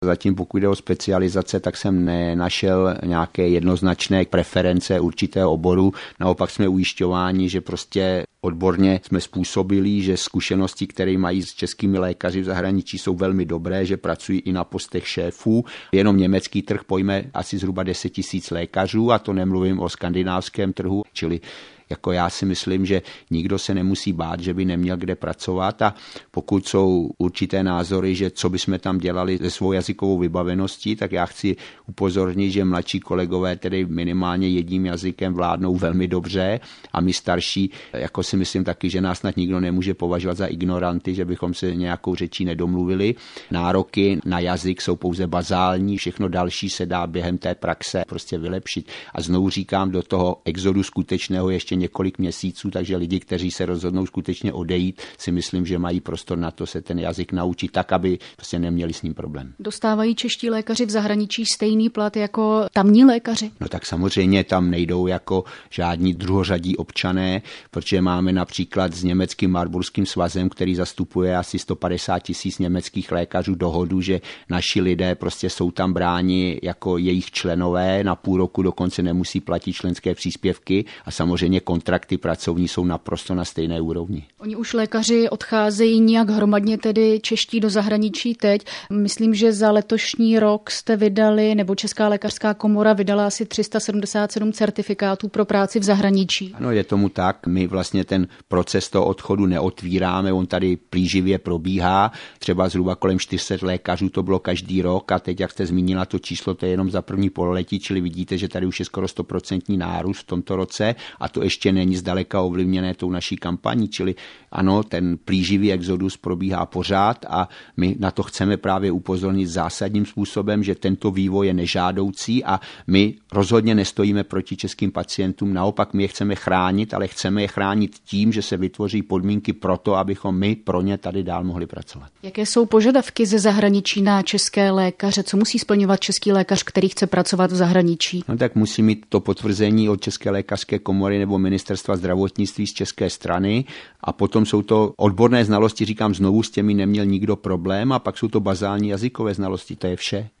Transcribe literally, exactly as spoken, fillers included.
Zatím pokud jde o specializace, tak jsem nenašel nějaké jednoznačné preference určitého oboru. Naopak jsme ujišťováni, že prostě odborně jsme způsobili, že zkušenosti, které mají s českými lékaři v zahraničí, jsou velmi dobré, že pracují i na postech šéfů. Jenom německý trh pojme asi zhruba deset tisíc lékařů a to nemluvím o skandinávském trhu, čili jako já si myslím, že nikdo se nemusí bát, že by neměl kde pracovat a pokud jsou určité názory, že co bychom tam dělali se svou jazykovou vybaveností, tak já chci upozornit, že mladší kolegové tedy minimálně jedním jazykem vládnou velmi dobře a my starší, jako si myslím taky, že nás snad nikdo nemůže považovat za ignoranty, že bychom se nějakou řečí nedomluvili. Nároky na jazyk jsou pouze bazální, všechno další se dá během té praxe prostě vylepšit. A znovu říkám, do toho exodu skutečného ještě několik měsíců, takže lidi, kteří se rozhodnou skutečně odejít, si myslím, že mají prostor na to se ten jazyk naučit tak, aby prostě neměli s ním problém. Dostávají čeští lékaři v zahraničí stejný plat jako tamní lékaři? No tak samozřejmě tam nejdou jako žádní druhořadí občané, protože máme například s německým Marburským svazem, který zastupuje asi sto padesát tisíc německých lékařů, dohodu, že naši lidé prostě jsou tam bráni jako jejich členové, na půl roku dokonce nemusí platit členské příspěvky a samozřejmě kontrakty pracovní jsou naprosto na stejné úrovni. Oni už lékaři odcházejí nějak hromadně tedy čeští do zahraničí teď. Myslím, že za letošní rok jste vydali, nebo Česká lékařská komora vydala asi tři sta sedmdesát sedm certifikátů pro práci v zahraničí. Ano, je tomu tak. My vlastně ten proces toho odchodu neotvíráme, on tady plíživě probíhá. Třeba zhruba kolem čtyři sta lékařů to bylo každý rok a teď, jak jste zmínila to číslo, to je jenom za první pololetí, čili vidíte, že tady už je skoro sto procent nárůst v tomto roce a to ještě není zdaleka ovlivněné tou naší kampaní, čili ano, ten plíživý exodus probíhá pořád a my na to chceme právě upozornit zásadním způsobem, že tento vývoj je nežádoucí a my rozhodně nestojíme proti českým pacientům, naopak my je chceme chránit, ale chceme je chránit tím, že se vytvoří podmínky pro to, abychom my pro ně tady dál mohli pracovat. Jaké jsou požadavky ze zahraničí na české lékaře? Co musí splňovat český lékař, který chce pracovat v zahraničí? No tak musí mít to potvrzení od České lékařské komory nebo Ministerstva zdravotnictví z české strany a potom jsou to odborné znalosti, říkám znovu, s těmi neměl nikdo problém a pak jsou to bazální jazykové znalosti, to je vše.